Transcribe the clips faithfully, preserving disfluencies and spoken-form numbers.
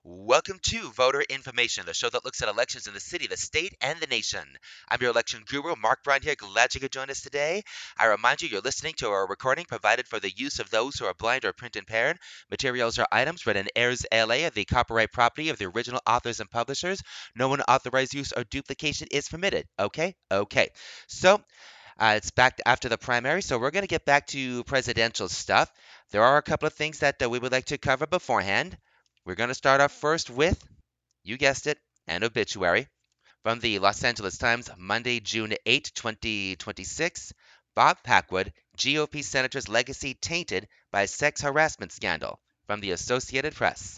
Welcome to Voter Information, the show that looks at elections in the city, the state, and the nation. I'm your election guru, Mark Brown here. Glad you could join us today. I remind you you're listening to a recording provided for the use of those who are blind or print impaired. Materials or items read in Airs L A are the copyright property of the original authors and publishers. No unauthorized use or duplication is permitted. Okay? Okay. So, uh, it's back after the primary, so we're going to get back to presidential stuff. There are a couple of things that uh, we would like to cover beforehand. We're going to start off first with, you guessed it, an obituary. From the Los Angeles Times, Monday, June eighth, twenty twenty-six. Bob Packwood, G O P Senator's legacy tainted by sex harassment scandal. From the Associated Press.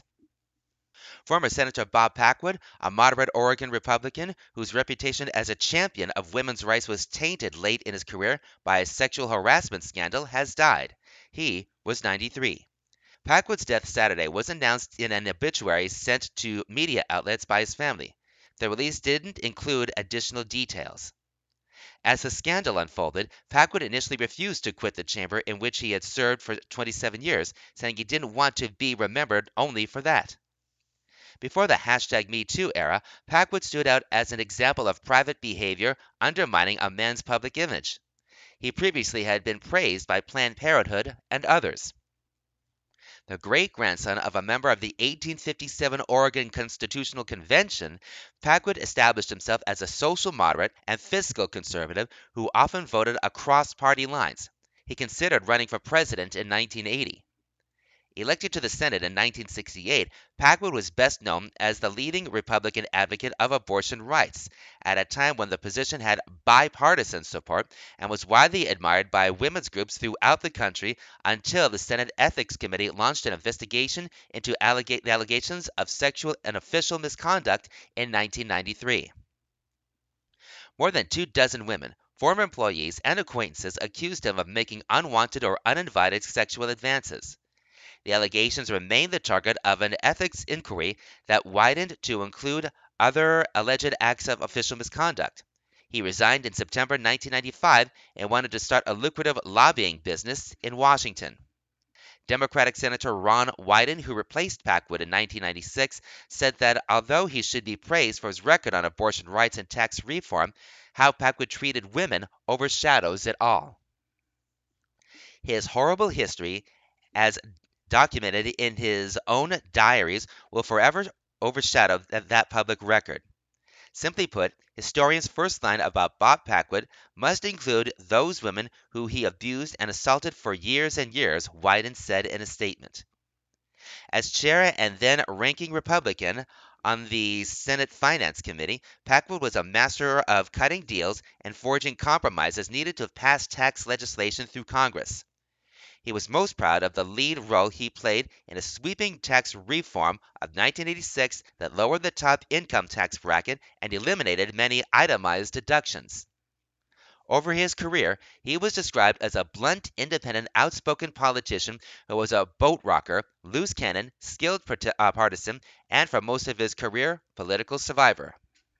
Former Senator Bob Packwood, a moderate Oregon Republican whose reputation as a champion of women's rights was tainted late in his career by a sexual harassment scandal, has died. He was ninety-three. Packwood's death Saturday was announced in an obituary sent to media outlets by his family. The release didn't include additional details. As the scandal unfolded, Packwood initially refused to quit the chamber in which he had served for twenty-seven years, saying he didn't want to be remembered only for that. Before the hashtag MeToo era, Packwood stood out as an example of private behavior undermining a man's public image. He previously had been praised by Planned Parenthood and others. The great-grandson of a member of the eighteen fifty-seven Oregon Constitutional Convention, Packwood established himself as a social moderate and fiscal conservative who often voted across party lines. He considered running for president in nineteen eighty. Elected to the Senate in nineteen sixty-eight, Packwood was best known as the leading Republican advocate of abortion rights, at a time when the position had bipartisan support and was widely admired by women's groups throughout the country until the Senate Ethics Committee launched an investigation into allega- allegations of sexual and official misconduct in nineteen ninety-three. More than two dozen women, former employees, and acquaintances accused him of making unwanted or uninvited sexual advances. The allegations remained the target of an ethics inquiry that widened to include other alleged acts of official misconduct. He resigned in September nineteen ninety-five and wanted to start a lucrative lobbying business in Washington. Democratic Senator Ron Wyden, who replaced Packwood in nineteen ninety-six, said that although he should be praised for his record on abortion rights and tax reform, how Packwood treated women overshadows it all. His horrible history, as documented in his own diaries, will forever overshadow that, that public record. Simply put, historians' first line about Bob Packwood must include those women who he abused and assaulted for years and years, Wyden said in a statement. As chair and then ranking Republican on the Senate Finance Committee, Packwood was a master of cutting deals and forging compromises needed to pass tax legislation through Congress. He was most proud of the lead role he played in a sweeping tax reform of nineteen eighty-six that lowered the top income tax bracket and eliminated many itemized deductions. Over his career, he was described as a blunt, independent, outspoken politician who was a boat rocker, loose cannon, skilled part- uh, partisan, and for most of his career, political survivor.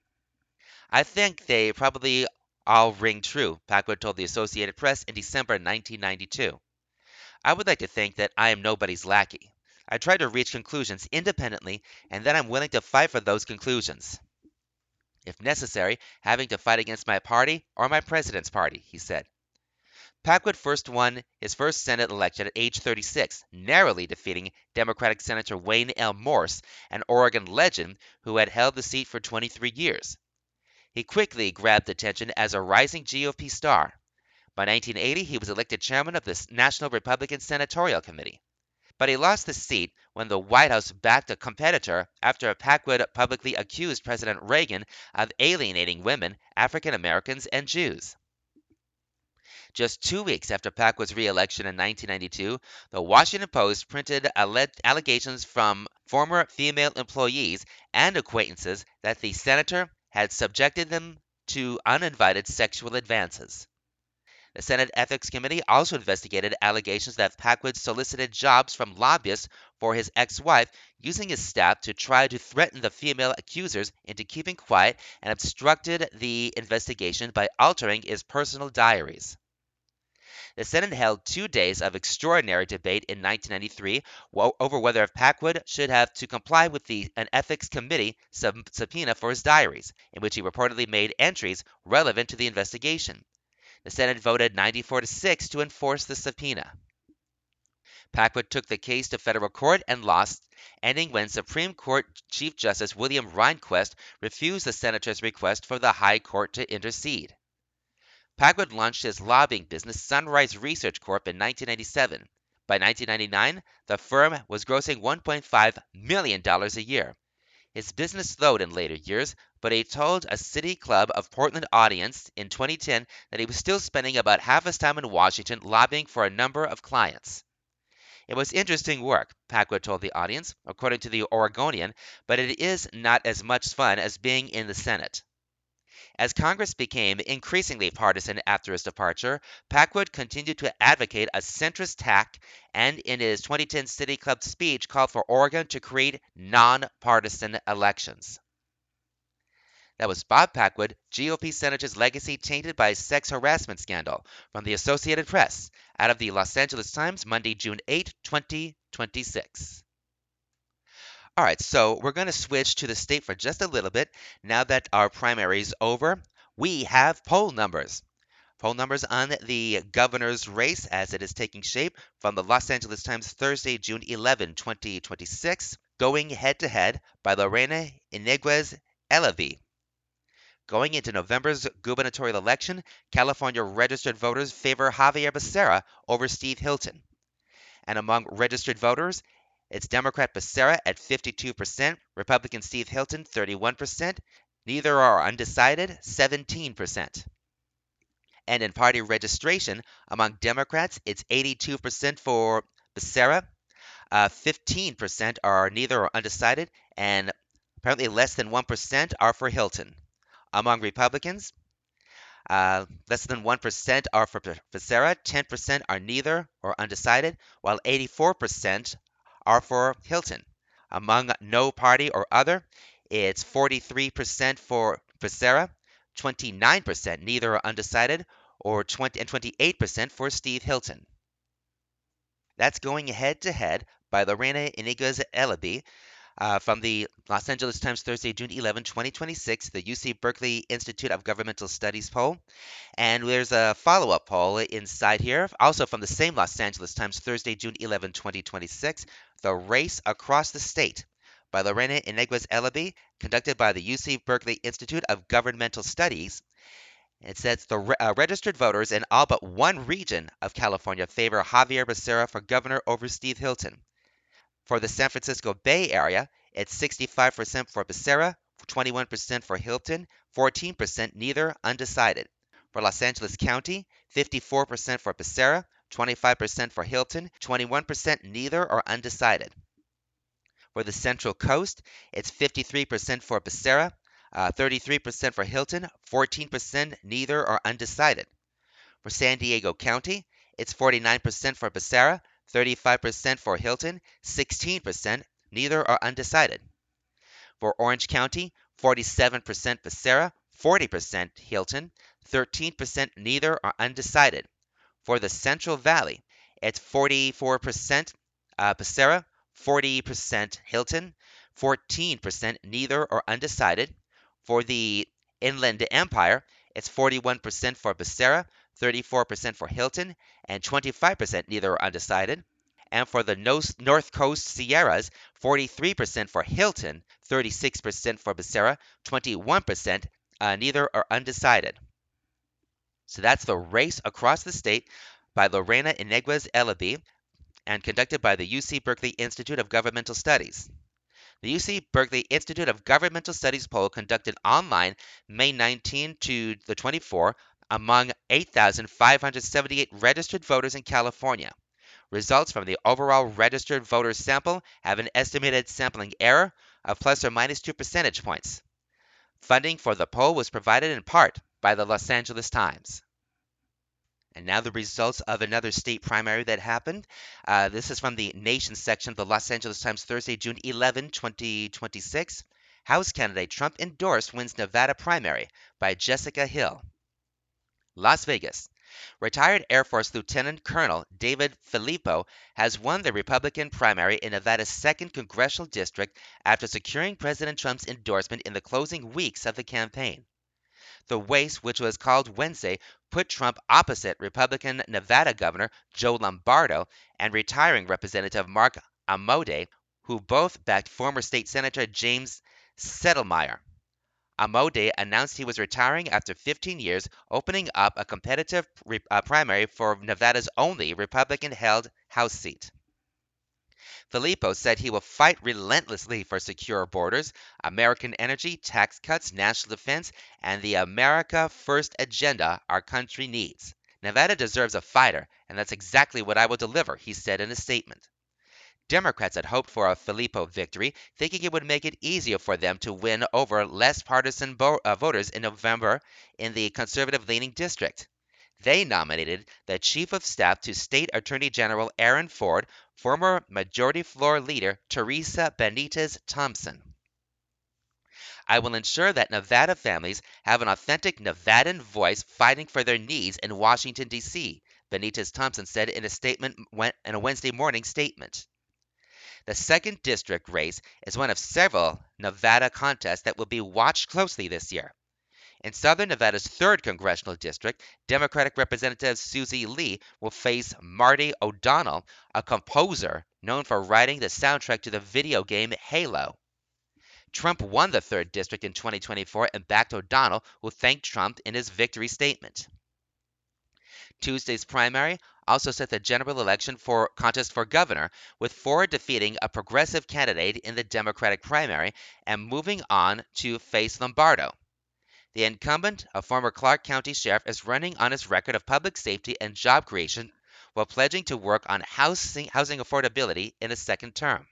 I think they probably all ring true, Packwood told the Associated Press in December nineteen ninety-two. I would like to think that I am nobody's lackey. I try to reach conclusions independently, and then I'm willing to fight for those conclusions. If necessary, having to fight against my party or my president's party, he said. Packwood first won his first Senate election at age thirty-six, narrowly defeating Democratic Senator Wayne L. Morse, an Oregon legend who had held the seat for twenty-three years. He quickly grabbed attention as a rising G O P star. By nineteen eighty, he was elected chairman of the National Republican Senatorial Committee. But he lost the seat when the White House backed a competitor after Packwood publicly accused President Reagan of alienating women, African Americans, and Jews. Just two weeks after Packwood's re-election in nineteen ninety-two, the Washington Post printed alle- allegations from former female employees and acquaintances that the senator had subjected them to uninvited sexual advances. The Senate Ethics Committee also investigated allegations that Packwood solicited jobs from lobbyists for his ex-wife, using his staff to try to threaten the female accusers into keeping quiet, and obstructed the investigation by altering his personal diaries. The Senate held two days of extraordinary debate in nineteen ninety-three over whether Packwood should have to comply with the an ethics committee sub subpoena for his diaries, in which he reportedly made entries relevant to the investigation. The Senate voted ninety-four to six to enforce the subpoena. Packwood took the case to federal court and lost, ending when Supreme Court Chief Justice William Rehnquist refused the senator's request for the High Court to intercede. Packwood launched his lobbying business, Sunrise Research Corp, in nineteen ninety-seven. By nineteen ninety-nine, the firm was grossing one point five million dollars a year. His business slowed in later years, but he told a City Club of Portland audience in twenty ten that he was still spending about half his time in Washington lobbying for a number of clients. It was interesting work, Packwood told the audience, according to the Oregonian, but it is not as much fun as being in the Senate. As Congress became increasingly partisan after his departure, Packwood continued to advocate a centrist tack and in his twenty ten City Club speech called for Oregon to create nonpartisan elections. That was Bob Packwood, G O P Senator's legacy tainted by a sex harassment scandal, from the Associated Press, out of the Los Angeles Times, Monday, June eighth, twenty twenty-six. All right, so we're going to switch to the state for just a little bit. Now that our primary is over, we have poll numbers. Poll numbers on the governor's race as it is taking shape from the Los Angeles Times, Thursday, June eleventh, twenty twenty-six, going head-to-head by Lorena Iniguez Elavi. Going into November's gubernatorial election, California registered voters favor Javier Becerra over Steve Hilton. And among registered voters, it's Democrat Becerra at fifty-two percent, Republican Steve Hilton thirty-one percent, neither are undecided seventeen percent. And in party registration, among Democrats, it's eighty-two percent for Becerra, uh, fifteen percent are neither or undecided, and apparently less than one percent are for Hilton. Among Republicans, uh, less than one percent are for Becerra, ten percent are neither or undecided, while eighty-four percent are for Hilton. Among no party or other, it's forty-three percent for Becerra, twenty-nine percent neither or undecided, or twenty and twenty-eight percent for Steve Hilton. That's going head-to-head by Lorena Iniguez Elabi. Uh, from the Los Angeles Times, Thursday, June eleventh, twenty twenty-six, the U C Berkeley Institute of Governmental Studies poll. And there's a follow-up poll inside here, also from the same Los Angeles Times, Thursday, June eleventh, twenty twenty-six, The Race Across the State by Lorena Iniguez Elabi, conducted by the U C Berkeley Institute of Governmental Studies. It says the re- uh, registered voters in all but one region of California favor Javier Becerra for governor over Steve Hilton. For the San Francisco Bay Area, it's sixty-five percent for Becerra, twenty-one percent for Hilton, fourteen percent neither, undecided. For Los Angeles County, fifty-four percent for Becerra, twenty-five percent for Hilton, twenty-one percent neither or undecided. For the Central Coast, it's fifty-three percent for Becerra, uh, thirty-three percent for Hilton, fourteen percent neither or undecided. For San Diego County, it's forty-nine percent for Becerra, thirty-five percent for Hilton, sixteen percent neither or undecided. For Orange County, forty-seven percent Becerra, forty percent Hilton, thirteen percent neither or undecided. For the Central Valley, it's forty-four percent uh, Becerra, forty percent Hilton, fourteen percent neither or undecided. For the Inland Empire, it's forty-one percent for Becerra, thirty-four percent for Hilton, and twenty-five percent neither or undecided. And for the North Coast Sierras, forty-three percent for Hilton, thirty-six percent for Becerra, twenty-one percent uh, neither or undecided. So that's the Race Across the State by Lorena Iniguez Elabi and conducted by the U C Berkeley Institute of Governmental Studies. The U C Berkeley Institute of Governmental Studies poll conducted online May nineteenth to the twenty-fourth among eight thousand five hundred seventy-eight registered voters in California. Results from the overall registered voters sample have an estimated sampling error of plus or minus two percentage points. Funding for the poll was provided in part by the Los Angeles Times. And now the results of another state primary that happened. Uh, this is from the Nation section of the Los Angeles Times, Thursday, June eleventh, twenty twenty-six. House candidate Trump endorsed wins Nevada primary by Jessica Hill. Las Vegas. Retired Air Force Lieutenant Colonel David Filippo has won the Republican primary in Nevada's second congressional district after securing President Trump's endorsement in the closing weeks of the campaign. The race, which was called Wednesday, put Trump opposite Republican Nevada Governor Joe Lombardo and retiring Representative Mark Amodei, who both backed former state Senator James Settlemyre. Amodei announced he was retiring after fifteen years, opening up a competitive re- uh, primary for Nevada's only Republican-held House seat. Filippo said he will fight relentlessly for secure borders, American energy, tax cuts, national defense, and the America First agenda our country needs. Nevada deserves a fighter, and that's exactly what I will deliver, he said in a statement. Democrats had hoped for a Filippo victory, thinking it would make it easier for them to win over less partisan bo- uh, voters in November in the conservative-leaning district. They nominated the Chief of Staff to State Attorney General Aaron Ford, former Majority Floor Leader Teresa Benitez Thompson. I will ensure that Nevada families have an authentic Nevadan voice fighting for their needs in Washington, D C, Benitez Thompson said in a statement in a Wednesday morning statement. The second district race is one of several Nevada contests that will be watched closely this year. In southern Nevada's third congressional district, Democratic Representative Susie Lee will face Marty O'Donnell, a composer known for writing the soundtrack to the video game Halo. Trump won the third district in twenty twenty-four and backed O'Donnell, who thanked Trump in his victory statement. Tuesday's primary also set the general election for contest for governor, with Ford defeating a progressive candidate in the Democratic primary and moving on to face Lombardo. The incumbent, a former Clark County sheriff, is running on his record of public safety and job creation while pledging to work on housing, housing affordability in a second term.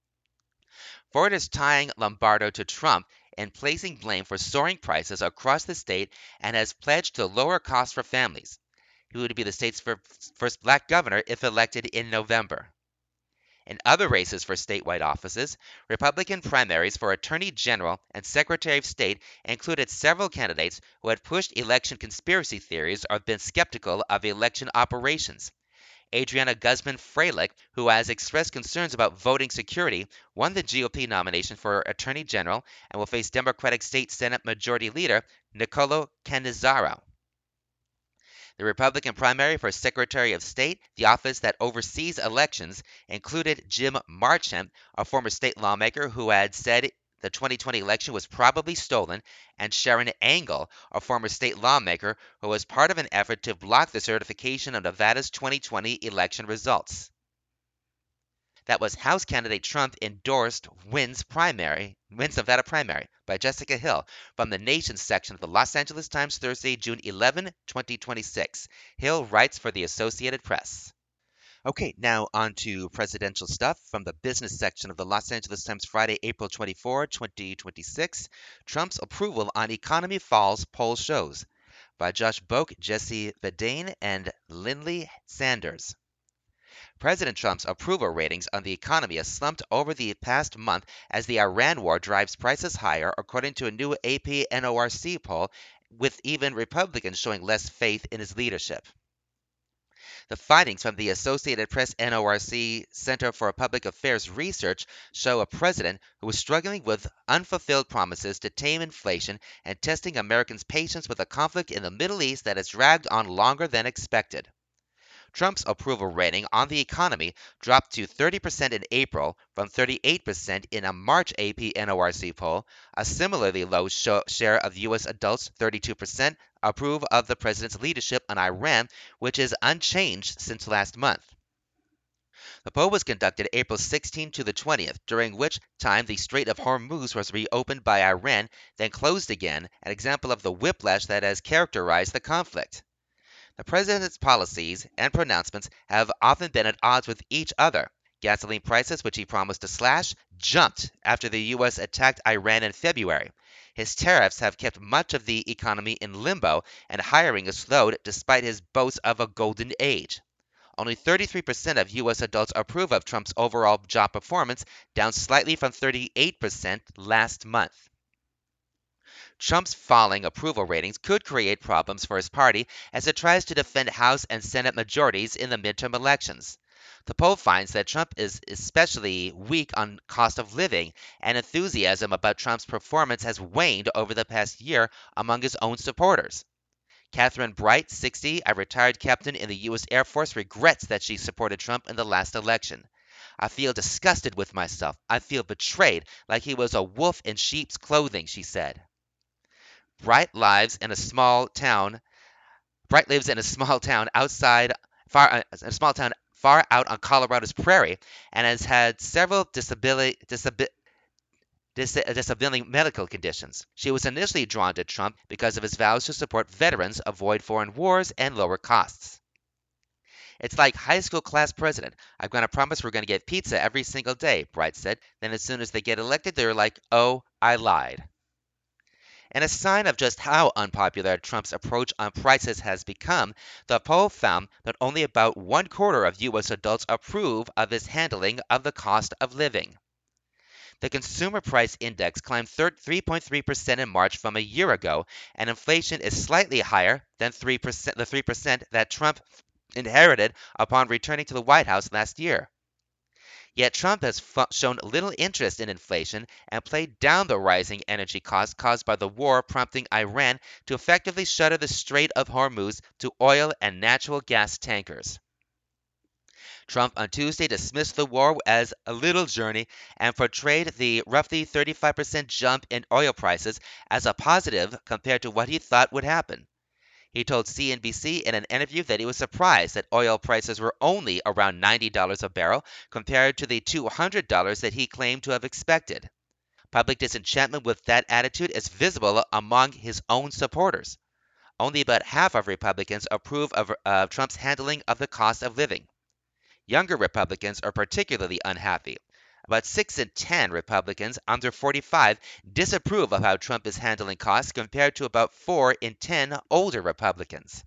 Ford is tying Lombardo to Trump and placing blame for soaring prices across the state and has pledged to lower costs for families. He would be the state's first black governor if elected in November. In other races for statewide offices, Republican primaries for Attorney General and Secretary of State included several candidates who had pushed election conspiracy theories or been skeptical of election operations. Adriana Guzman Freilich, who has expressed concerns about voting security, won the G O P nomination for Attorney General and will face Democratic State Senate Majority Leader Nicolo Cannizzaro. The Republican primary for Secretary of State, the office that oversees elections, included Jim Marchant, a former state lawmaker who had said the twenty twenty election was probably stolen, and Sharon Angle, a former state lawmaker who was part of an effort to block the certification of Nevada's twenty twenty election results. That was House candidate Trump endorsed wins primary, wins Nevada primary by Jessica Hill from the Nation section of the Los Angeles Times Thursday, June eleventh, twenty twenty-six. Hill writes for the Associated Press. Okay, now on to presidential stuff from the business section of the Los Angeles Times Friday, April twenty-fourth, twenty twenty-six. Trump's approval on economy falls, poll shows. By Josh Boak, Jesse Vedane, and Lindley Sanders. President Trump's approval ratings on the economy have slumped over the past month as the Iran war drives prices higher, according to a new A P N O R C poll, with even Republicans showing less faith in his leadership. The findings from the Associated Press N O R C Center for Public Affairs Research show a president who is struggling with unfulfilled promises to tame inflation and testing Americans' patience with a conflict in the Middle East that has dragged on longer than expected. Trump's approval rating on the economy dropped to thirty percent in April from thirty-eight percent in a March A P N O R C poll. A similarly low share of U S adults, thirty-two percent, approve of the president's leadership on Iran, which is unchanged since last month. The poll was conducted April sixteenth to the twentieth, during which time the Strait of Hormuz was reopened by Iran, then closed again, an example of the whiplash that has characterized the conflict. The president's policies and pronouncements have often been at odds with each other. Gasoline prices, which he promised to slash, jumped after the U S attacked Iran in February. His tariffs have kept much of the economy in limbo, and hiring has slowed despite his boast of a golden age. Only thirty-three percent of U S adults approve of Trump's overall job performance, down slightly from thirty-eight percent last month. Trump's falling approval ratings could create problems for his party as it tries to defend House and Senate majorities in the midterm elections. The poll finds that Trump is especially weak on cost of living, and enthusiasm about Trump's performance has waned over the past year among his own supporters. Catherine Bright, sixty, a retired captain in the U S Air Force, regrets that she supported Trump in the last election. I feel disgusted with myself. I feel betrayed, like he was a wolf in sheep's clothing, she said. Bright lives in a small town. Bright lives in a small town outside, far, uh, a small town far out on Colorado's prairie, and has had several disability, disabi- dis- uh, disabling medical conditions. She was initially drawn to Trump because of his vows to support veterans, avoid foreign wars, and lower costs. It's like high school class president. I'm going to promise we're going to get pizza every single day, Bright said. Then, as soon as they get elected, they're like, oh, I lied. And a sign of just how unpopular Trump's approach on prices has become, the poll found that only about one quarter of U S adults approve of his handling of the cost of living. The Consumer Price Index climbed three point three percent in March from a year ago, and inflation is slightly higher than three percent, the three percent that Trump inherited upon returning to the White House last year. Yet Trump has fu- shown little interest in inflation and played down the rising energy costs caused by the war, prompting Iran to effectively shutter the Strait of Hormuz to oil and natural gas tankers. Trump on Tuesday dismissed the war as a little journey and portrayed the roughly thirty-five percent jump in oil prices as a positive compared to what he thought would happen. He told C N B C in an interview that he was surprised that oil prices were only around ninety dollars a barrel compared to the two hundred dollars that he claimed to have expected. Public disenchantment with that attitude is visible among his own supporters. Only about half of Republicans approve of uh, Trump's handling of the cost of living. Younger Republicans are particularly unhappy. About six in ten Republicans under forty-five disapprove of how Trump is handling costs compared to about four in ten older Republicans.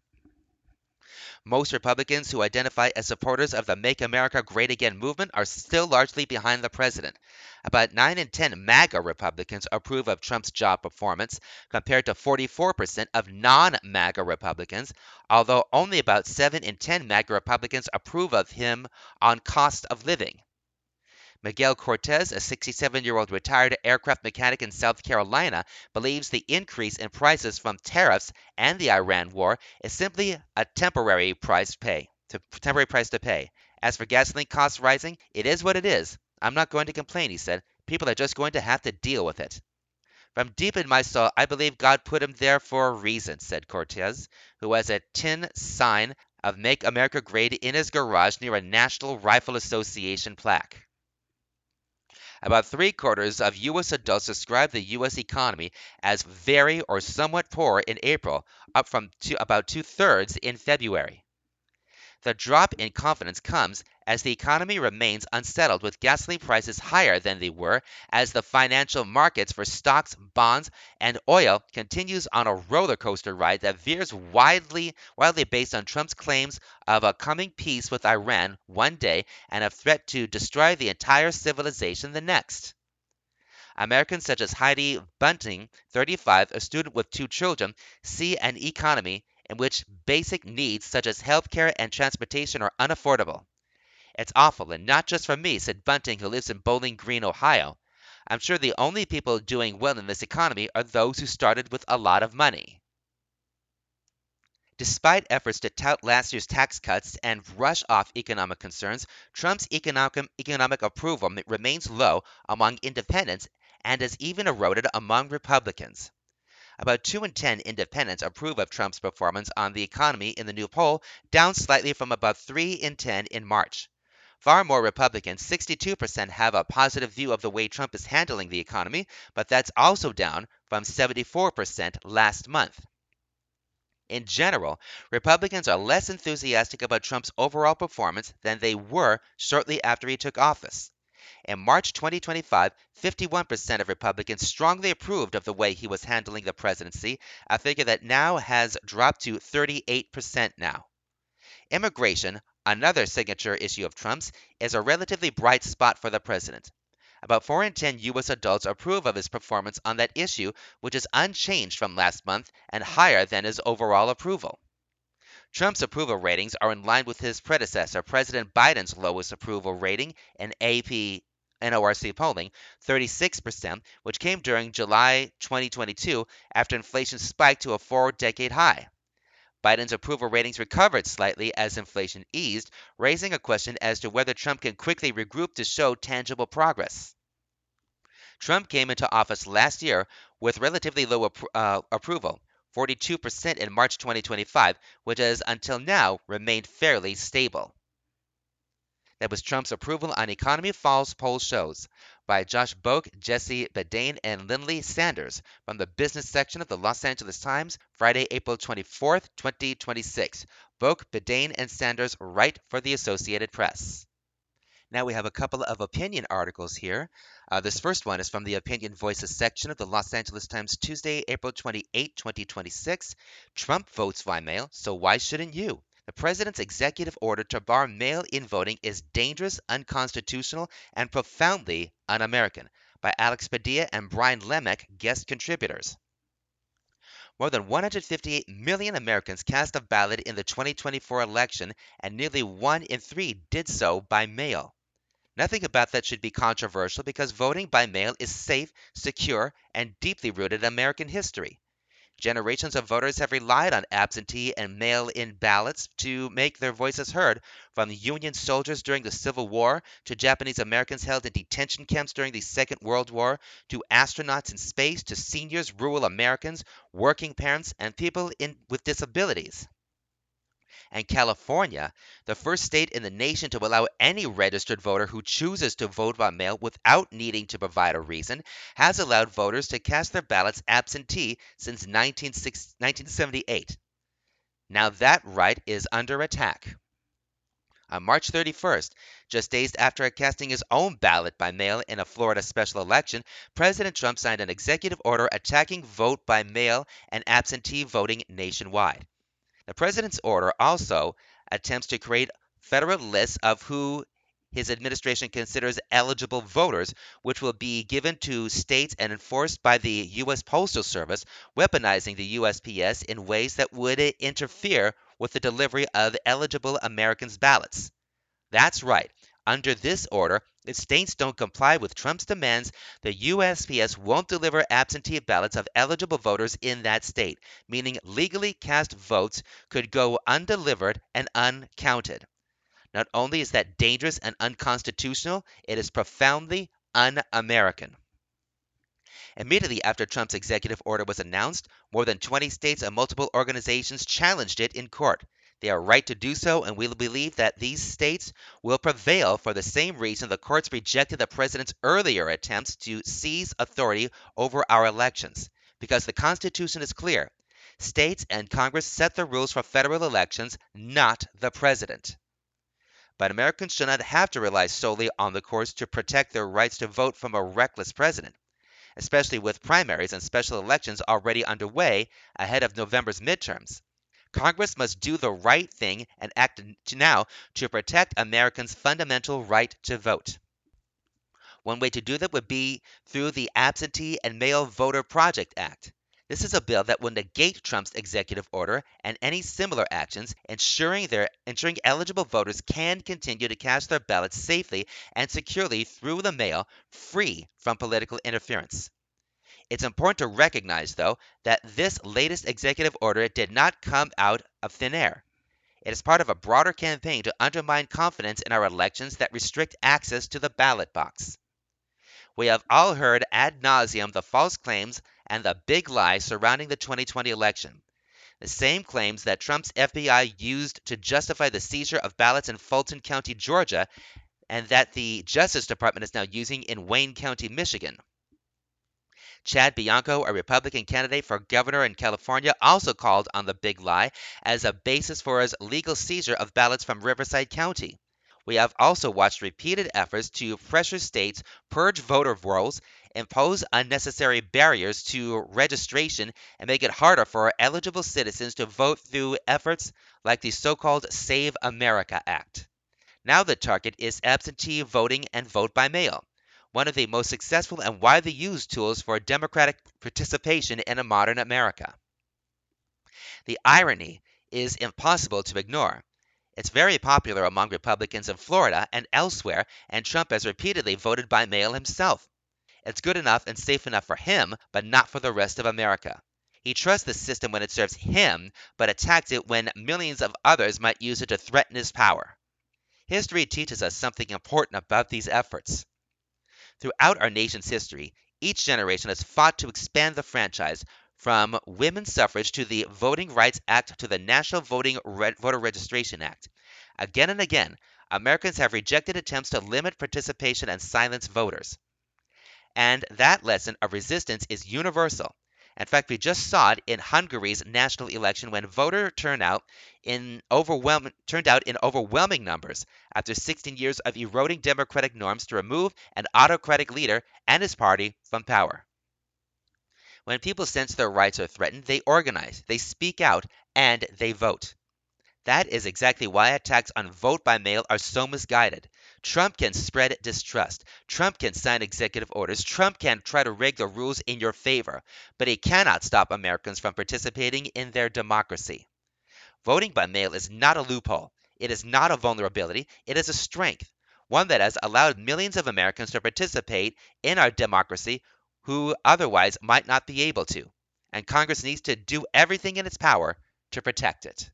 Most Republicans who identify as supporters of the Make America Great Again movement are still largely behind the president. About nine in ten MAGA Republicans approve of Trump's job performance, compared to forty-four percent of non MAGA Republicans, although only about seven in ten MAGA Republicans approve of him on cost of living. Miguel Cortez, a sixty-seven-year-old retired aircraft mechanic in South Carolina, believes the increase in prices from tariffs and the Iran war is simply a temporary price pay, to, temporary price to pay. As for gasoline costs rising, it is what it is. I'm not going to complain, he said. People are just going to have to deal with it. From deep in my soul, I believe God put him there for a reason, said Cortez, who has a tin sign of Make America Great in his garage near a National Rifle Association plaque. About three-quarters of U S adults describe the U S economy as very or somewhat poor in April, up from two, about two-thirds in February. The drop in confidence comes as the economy remains unsettled, with gasoline prices higher than they were, as the financial markets for stocks, bonds, and oil continues on a roller coaster ride that veers widely, wildly based on Trump's claims of a coming peace with Iran one day and a threat to destroy the entire civilization the next. Americans such as Heidi Bunting, thirty-five, a student with two children, see an economy in which basic needs such as health care and transportation are unaffordable. It's awful, and not just for me, said Bunting, who lives in Bowling Green, Ohio. I'm sure the only people doing well in this economy are those who started with a lot of money. Despite efforts to tout last year's tax cuts and brush off economic concerns, Trump's economic, economic approval remains low among independents and has even eroded among Republicans. About two in ten independents approve of Trump's performance on the economy in the new poll, down slightly from about three in ten in March. Far more Republicans, sixty-two percent, have a positive view of the way Trump is handling the economy, but that's also down from seventy-four percent last month. In general, Republicans are less enthusiastic about Trump's overall performance than they were shortly after he took office. In March twenty twenty-five, fifty-one percent of Republicans strongly approved of the way he was handling the presidency, a figure that now has dropped to thirty-eight percent now. Immigration, another signature issue of Trump's, is a relatively bright spot for the president. About four in ten U S adults approve of his performance on that issue, which is unchanged from last month and higher than his overall approval. Trump's approval ratings are in line with his predecessor, President Biden's lowest approval rating in A P N O R C polling, thirty-six percent, which came during July twenty twenty-two after inflation spiked to a four-decade high. Biden's approval ratings recovered slightly as inflation eased, raising a question as to whether Trump can quickly regroup to show tangible progress. Trump came into office last year with relatively low appro- uh, approval, forty-two percent in March twenty twenty-five, which has until now remained fairly stable. That was Trump's approval on Economy Falls poll shows by Josh Boak, Jesse Bedane, and Lindley Sanders from the business section of the Los Angeles Times, Friday, April twenty-fourth, twenty twenty-six. Boak, Bedane, and Sanders write for the Associated Press. Now we have a couple of opinion articles here. Uh, this first one is from the Opinion Voices section of the Los Angeles Times, Tuesday, April twenty-eighth, twenty twenty-six. Trump votes by mail, so why shouldn't you? The president's executive order to bar mail-in voting is dangerous, unconstitutional, and profoundly un-American, by Alex Padilla and Brian Lemek, guest contributors. More than one hundred fifty-eight million Americans cast a ballot in the twenty twenty-four election, and nearly one in three did so by mail. Nothing about that should be controversial because voting by mail is safe, secure, and deeply rooted in American history. Generations of voters have relied on absentee and mail-in ballots to make their voices heard, from Union soldiers during the Civil War to Japanese Americans held in detention camps during the Second World War to astronauts in space to seniors, rural Americans, working parents, and people in, with disabilities. And California, the first state in the nation to allow any registered voter who chooses to vote by mail without needing to provide a reason, has allowed voters to cast their ballots absentee since nineteen seventy-eight. Now that right is under attack. On March thirty-first, just days after casting his own ballot by mail in a Florida special election, President Trump signed an executive order attacking vote by mail and absentee voting nationwide. The president's order also attempts to create federal lists of who his administration considers eligible voters, which will be given to states and enforced by the U S Postal Service, weaponizing the U S P S in ways that would interfere with the delivery of eligible Americans' ballots. That's right. Under this order, if states don't comply with Trump's demands, the U S P S won't deliver absentee ballots of eligible voters in that state, meaning legally cast votes could go undelivered and uncounted. Not only is that dangerous and unconstitutional, it is profoundly un-American. Immediately after Trump's executive order was announced, more than twenty states and multiple organizations challenged it in court. They are right to do so, and we believe that these states will prevail for the same reason the courts rejected the president's earlier attempts to seize authority over our elections. Because the Constitution is clear. States and Congress set the rules for federal elections, not the president. But Americans should not have to rely solely on the courts to protect their rights to vote from a reckless president, especially with primaries and special elections already underway ahead of November's midterms. Congress must do the right thing and act now to protect Americans' fundamental right to vote. One way to do that would be through the Absentee and Mail Voter Project Act. This is a bill that will negate Trump's executive order and any similar actions, ensuring, their, ensuring eligible voters can continue to cast their ballots safely and securely through the mail, free from political interference. It's important to recognize, though, that this latest executive order did not come out of thin air. It is part of a broader campaign to undermine confidence in our elections that restrict access to the ballot box. We have all heard ad nauseum the false claims and the big lie surrounding the twenty twenty election. The same claims that Trump's F B I used to justify the seizure of ballots in Fulton County, Georgia, and that the Justice Department is now using in Wayne County, Michigan. Chad Bianco, a Republican candidate for governor in California, also called on the big lie as a basis for his legal seizure of ballots from Riverside County. We have also watched repeated efforts to pressure states, purge voter rolls, impose unnecessary barriers to registration, and make it harder for eligible citizens to vote through efforts like the so-called Save America Act. Now the target is absentee voting and vote by mail. one of the most successful and widely used tools for democratic participation in a modern America. The irony is impossible to ignore. It's very popular among Republicans in Florida and elsewhere, and Trump has repeatedly voted by mail himself. It's good enough and safe enough for him, but not for the rest of America. He trusts the system when it serves him, but attacks it when millions of others might use it to threaten his power. History teaches us something important about these efforts. Throughout our nation's history, each generation has fought to expand the franchise, from women's suffrage to the Voting Rights Act to the National Voting Re- Voter Registration Act. Again and again, Americans have rejected attempts to limit participation and silence voters. And that lesson of resistance is universal. In fact, we just saw it in Hungary's national election when voter turnout in overwhelming, turned out in overwhelming numbers after sixteen years of eroding democratic norms to remove an autocratic leader and his party from power. When people sense their rights are threatened, they organize, they speak out, and they vote. That is exactly why attacks on vote by mail are so misguided. Trump can spread distrust. Trump can sign executive orders. Trump can try to rig the rules in your favor, but he cannot stop Americans from participating in their democracy. Voting by mail is not a loophole. It is not a vulnerability. It is a strength, one that has allowed millions of Americans to participate in our democracy who otherwise might not be able to. And Congress needs to do everything in its power to protect it.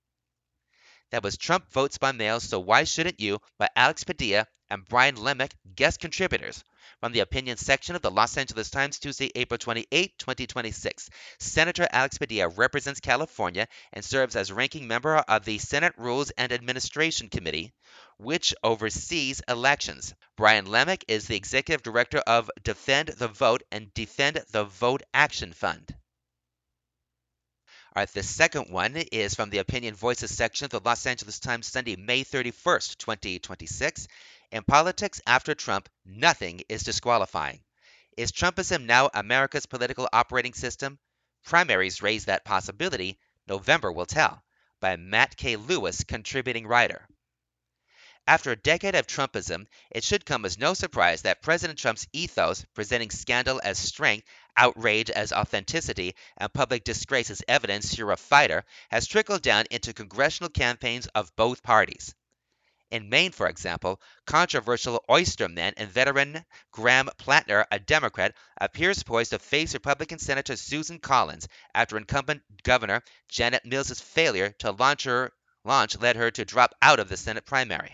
That was Trump Votes by Mail, So Why Shouldn't You? By Alex Padilla and Brian Lemick, guest contributors, from the opinion section of the Los Angeles Times, Tuesday, April twenty-eighth, twenty twenty-six. Senator Alex Padilla represents California and serves as ranking member of the Senate Rules and Administration Committee, which oversees elections. Brian Lemick is the executive director of Defend the Vote and Defend the Vote Action Fund. All right, the second one is from the Opinion Voices section of the Los Angeles Times, Sunday, May thirty-first, twenty twenty-six. In politics after Trump, nothing is disqualifying. Is Trumpism now America's political operating system? Primaries raise that possibility. November will tell. By Matt K. Lewis, contributing writer. After a decade of Trumpism, it should come as no surprise that President Trump's ethos, presenting scandal as strength, outrage as authenticity, and public disgrace as evidence you're a fighter, has trickled down into congressional campaigns of both parties. In Maine, for example, controversial oysterman and veteran Graham Plattner, a Democrat, appears poised to face Republican Senator Susan Collins after incumbent Governor Janet Mills' failure to launch her launch led her to drop out of the Senate primary.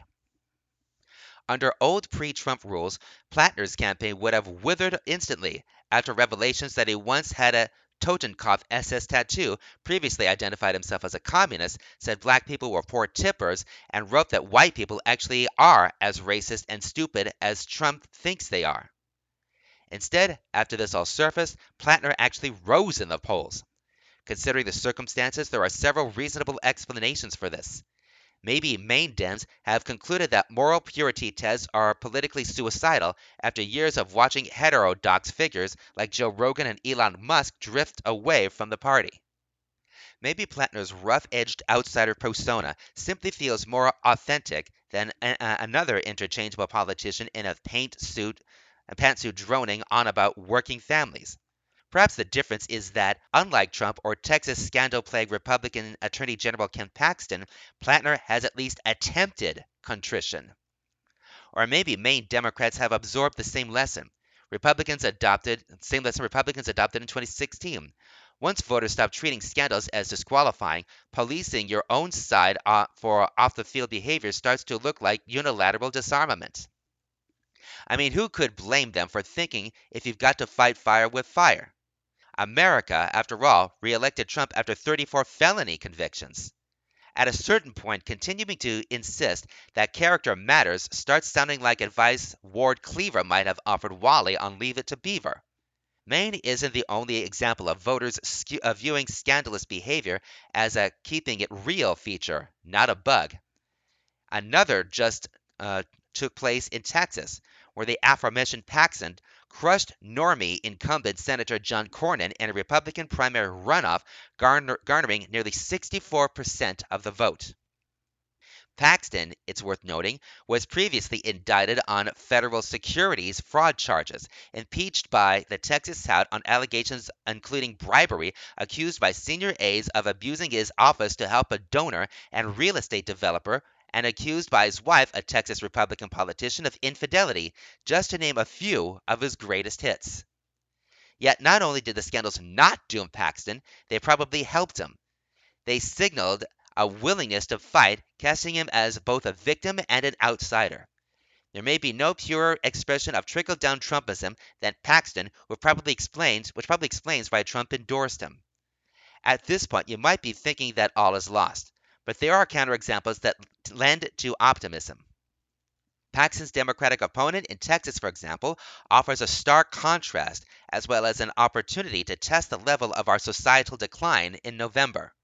Under old pre-Trump rules, Plattner's campaign would have withered instantly after revelations that he once had a Totenkopf S S tattoo, previously identified himself as a communist, said black people were poor tippers, and wrote that white people actually are as racist and stupid as Trump thinks they are. Instead, after this all surfaced, Plattner actually rose in the polls. Considering the circumstances, there are several reasonable explanations for this. Maybe Maine Dems have concluded that moral purity tests are politically suicidal after years of watching heterodox figures like Joe Rogan and Elon Musk drift away from the party. Maybe Plattner's rough-edged outsider persona simply feels more authentic than a- a- another interchangeable politician in a paint suit, a pantsuit droning on about working families. Perhaps the difference is that, unlike Trump or Texas scandal-plagued Republican Attorney General Ken Paxton, Plattner has at least attempted contrition. Or maybe Maine Democrats have absorbed the same lesson. Republicans adopted same lesson Republicans adopted in twenty sixteen. Once voters stop treating scandals as disqualifying, policing your own side for off-the-field behavior starts to look like unilateral disarmament. I mean, who could blame them for thinking if you've got to fight fire with fire? America, after all, re-elected Trump after thirty-four felony convictions. At a certain point, continuing to insist that character matters starts sounding like advice Ward Cleaver might have offered Wally on Leave It to Beaver. Maine isn't the only example of voters skew- uh, viewing scandalous behavior as a keeping it real feature, not a bug. Another just uh, took place in Texas, where the aforementioned Paxton crushed normie incumbent Senator John Cornyn in a Republican primary runoff, garner- garnering nearly sixty-four percent of the vote. Paxton, it's worth noting, was previously indicted on federal securities fraud charges, impeached by the Texas House on allegations including bribery, accused by senior aides of abusing his office to help a donor and real estate developer, and accused by his wife, a Texas Republican politician, of infidelity, just to name a few of his greatest hits. Yet not only did the scandals not doom Paxton, they probably helped him. They signaled a willingness to fight, casting him as both a victim and an outsider. There may be no purer expression of trickle-down Trumpism than Paxton, which probably explains, which probably explains why Trump endorsed him. At this point, you might be thinking that all is lost, but there are counterexamples that lend to optimism. Paxton's Democratic opponent in Texas, for example, offers a stark contrast as well as an opportunity to test the level of our societal decline in November.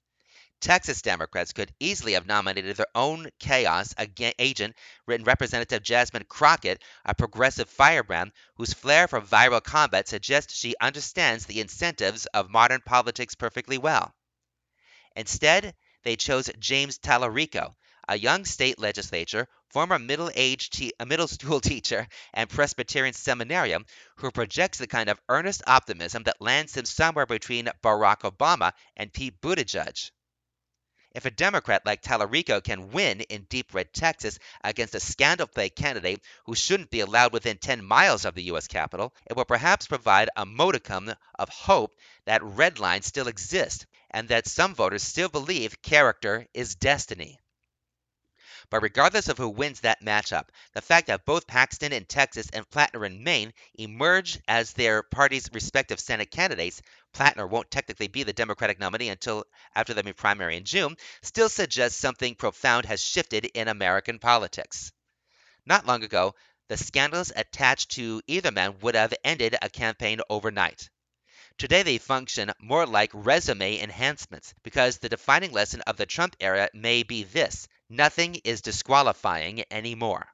Texas Democrats could easily have nominated their own chaos agent, Representative Jasmine Crockett, a progressive firebrand whose flair for viral combat suggests she understands the incentives of modern politics perfectly well. Instead, they chose James Tallarico, a young state legislator, former middle-aged te- middle school teacher, and Presbyterian seminarian who projects the kind of earnest optimism that lands him somewhere between Barack Obama and Pete Buttigieg. If a Democrat like Tallarico can win in deep red Texas against a scandal-plagued candidate who shouldn't be allowed within ten miles of the U S Capitol, it will perhaps provide a modicum of hope that red lines still exist and that some voters still believe character is destiny. But regardless of who wins that matchup, the fact that both Paxton in Texas and Plattner in Maine emerge as their parties' respective Senate candidates — Plattner won't technically be the Democratic nominee until after the primary in June — still suggests something profound has shifted in American politics. Not long ago, the scandals attached to either man would have ended a campaign overnight. Today they function more like resume enhancements, because the defining lesson of the Trump era may be this: nothing is disqualifying anymore.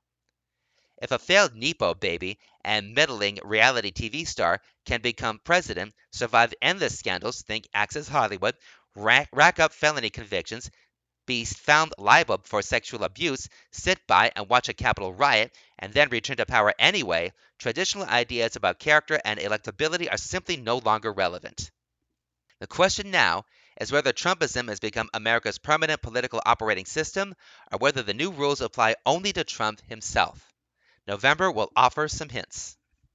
If a failed Nepo baby and meddling reality T V star can become president, survive endless scandals — think Access Hollywood — rack, rack up felony convictions, be found liable for sexual abuse, sit by and watch a Capitol riot, and then return to power anyway, traditional ideas about character and electability are simply no longer relevant. The question now is whether Trumpism has become America's permanent political operating system, or whether the new rules apply only to Trump himself. November will offer some hints.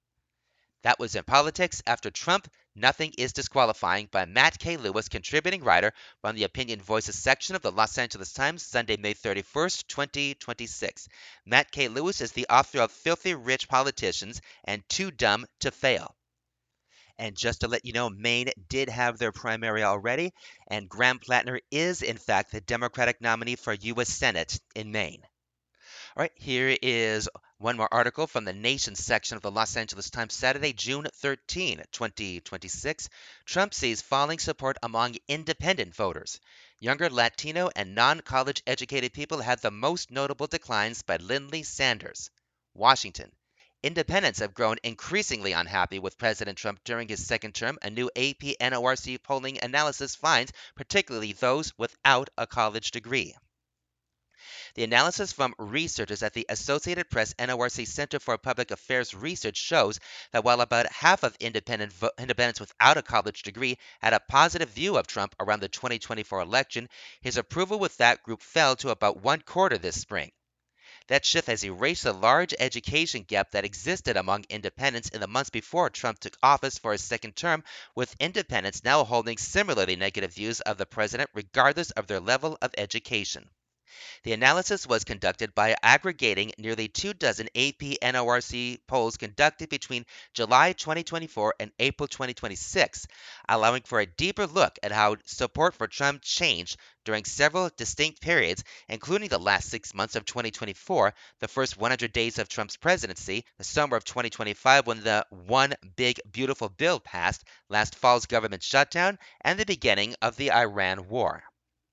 That was In Politics After Trump, Nothing is Disqualifying by Matt K. Lewis, contributing writer from the Opinion Voices section of the Los Angeles Times, Sunday, May thirty-first, twenty twenty-six. Matt K. Lewis is the author of Filthy Rich Politicians and Too Dumb to Fail. And just to let you know, Maine did have their primary already, and Graham Plattner is, in fact, the Democratic nominee for U S Senate in Maine. All right, here is one more article from the Nation section of the Los Angeles Times, Saturday, June thirteenth, twenty twenty-six. Trump sees falling support among independent voters. Younger Latino and non-college educated people had the most notable declines by Lindley Sanders. Washington. Independents have grown increasingly unhappy with President Trump during his second term, a new A P N O R C polling analysis finds, particularly those without a college degree. The analysis from researchers at the Associated Press N O R C Center for Public Affairs Research shows that while about half of independent vo- independents without a college degree had a positive view of Trump around the twenty twenty-four election, his approval with that group fell to about one quarter this spring. That shift has erased the large education gap that existed among independents in the months before Trump took office for his second term, with independents now holding similarly negative views of the president regardless of their level of education. The analysis was conducted by aggregating nearly two dozen A P N O R C polls conducted between July twenty twenty-four and April twenty twenty-six, allowing for a deeper look at how support for Trump changed during several distinct periods, including the last six months of twenty twenty-four, the first one hundred days of Trump's presidency, the summer of twenty twenty-five when the One Big Beautiful Bill passed, last fall's government shutdown, and the beginning of the Iran war.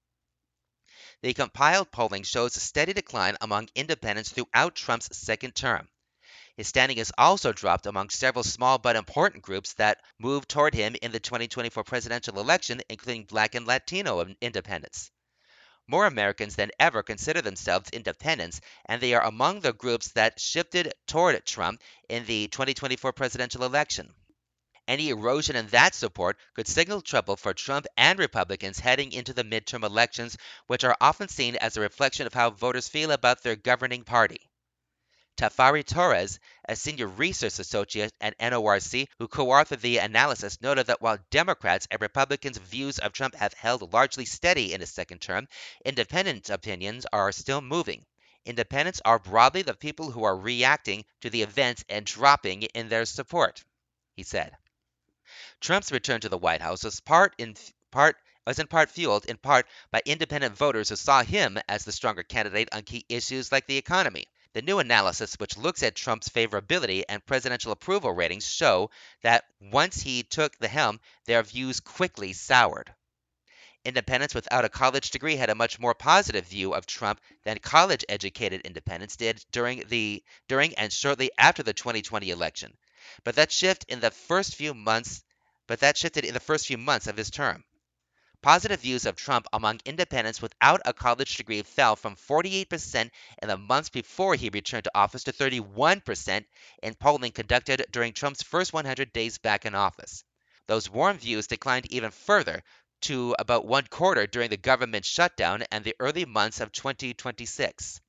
The compiled polling shows a steady decline among independents throughout Trump's second term. His standing has also dropped among several small but important groups that moved toward him in the twenty twenty-four presidential election, including Black and Latino independents. More Americans than ever consider themselves independents, and they are among the groups that shifted toward Trump in the twenty twenty-four presidential election. Any erosion in that support could signal trouble for Trump and Republicans heading into the midterm elections, which are often seen as a reflection of how voters feel about their governing party. Tafari Torres, a senior research associate at N O R C who co-authored the analysis, noted that while Democrats and Republicans' views of Trump have held largely steady in his second term, independent opinions are still moving. Independents are broadly the people who are reacting to the events and dropping in their support, he said. Trump's return to the White House was part in part was in part fueled in part by independent voters who saw him as the stronger candidate on key issues like the economy. The new analysis, which looks at Trump's favorability and presidential approval ratings, show that once he took the helm, their views quickly soured. Independents without a college degree had a much more positive view of Trump than college-educated independents did during the during and shortly after the twenty twenty election. But that shift in the first few months but that shifted in the first few months of his term. Positive views of Trump among independents without a college degree fell from forty-eight percent in the months before he returned to office to thirty-one percent in polling conducted during Trump's first one hundred days back in office. Those warm views declined even further to about one quarter during the government shutdown and the early months of twenty twenty-six.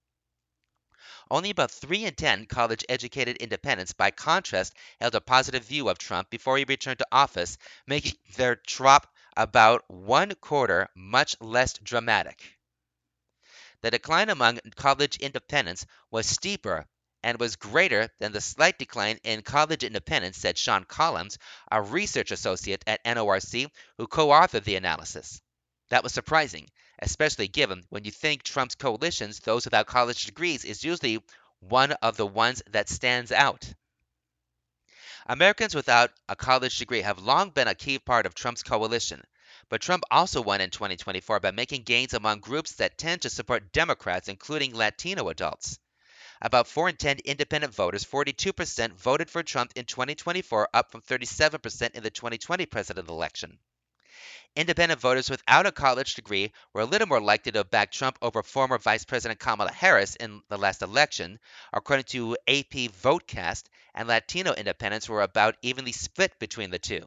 Only about three in ten college educated independents, by contrast, held a positive view of Trump before he returned to office, making their drop about one quarter much less dramatic. The decline among college independents was steeper and was greater than the slight decline in college independents, said Sean Collins, a research associate at N O R C who co authored the analysis. That was surprising, especially given when you think Trump's coalitions, those without college degrees, is usually one of the ones that stands out. Americans without a college degree have long been a key part of Trump's coalition, but Trump also won in twenty twenty-four by making gains among groups that tend to support Democrats, including Latino adults. About four in ten independent voters, forty-two percent, voted for Trump in twenty twenty-four, up from thirty-seven percent in the twenty twenty presidential election. Independent voters without a college degree were a little more likely to back Trump over former Vice President Kamala Harris in the last election, according to A P Votecast, and Latino independents were about evenly split between the two.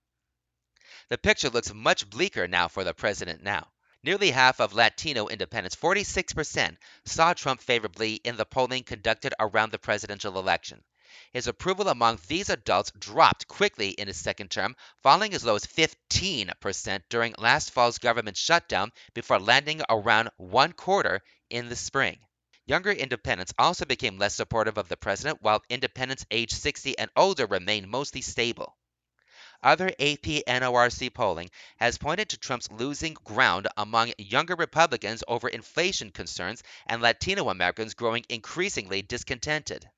The picture looks much bleaker now for the president now. Nearly half of Latino independents, forty-six percent, saw Trump favorably in the polling conducted around the presidential election. His approval among these adults dropped quickly in his second term, falling as low as fifteen percent during last fall's government shutdown before landing around one quarter in the spring. Younger independents also became less supportive of the president, while independents aged sixty and older remained mostly stable. Other A P N O R C polling has pointed to Trump's losing ground among younger Republicans over inflation concerns and Latino Americans growing increasingly discontented.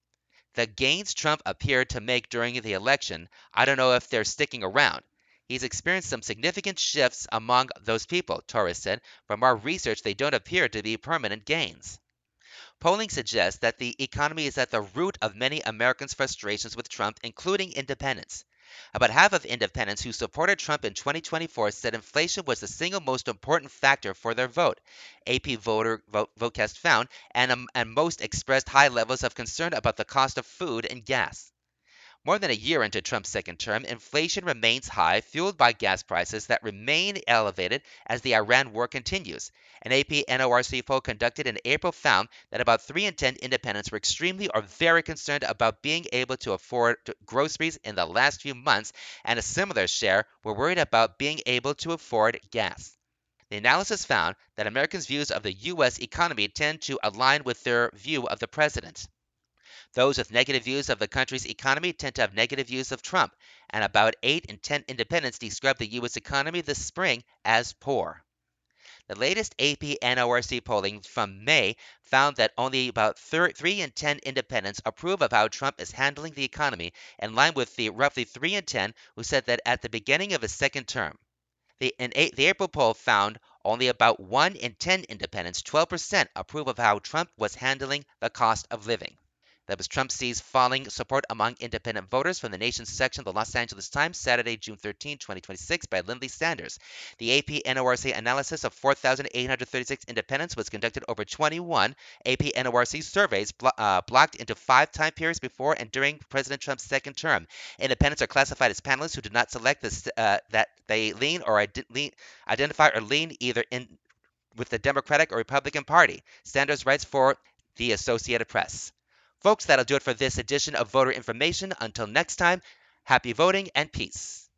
The gains Trump appeared to make during the election, I don't know if they're sticking around. He's experienced some significant shifts among those people, Torres said. From our research, they don't appear to be permanent gains. Polling suggests that the economy is at the root of many Americans' frustrations with Trump, including independents. About half of independents who supported Trump in twenty twenty-four said inflation was the single most important factor for their vote, A P voter vote, Votecast found, and, um, and most expressed high levels of concern about the cost of food and gas. More than a year into Trump's second term, inflation remains high, fueled by gas prices that remain elevated as the Iran war continues. An A P N O R C poll conducted in April found that about three in ten independents were extremely or very concerned about being able to afford groceries in the last few months, and a similar share were worried about being able to afford gas. The analysis found that Americans' views of the U S economy tend to align with their view of the president. Those with negative views of the country's economy tend to have negative views of Trump, and about eight in ten independents described the U S economy this spring as poor. The latest A P N O R C polling from May found that only about three in ten independents approve of how Trump is handling the economy, in line with the roughly three in ten who said that at the beginning of his second term. The, in a, the April poll found only about one in ten independents, twelve percent, approve of how Trump was handling the cost of living. That was Trump sees falling support among independent voters from the nation's section of the Los Angeles Times, Saturday, June thirteenth, twenty twenty-six, by Lindley Sanders. The A P N O R C analysis of four thousand eight hundred thirty-six independents was conducted over twenty-one A P N O R C surveys blo- uh, blocked into five time periods before and during President Trump's second term. Independents are classified as panelists who did not select this, uh, that they lean or ide- lean, identify or lean either in with the Democratic or Republican Party. Sanders writes for the Associated Press. Folks, that'll do it for this edition of Voter Information. Until next time, happy voting and peace.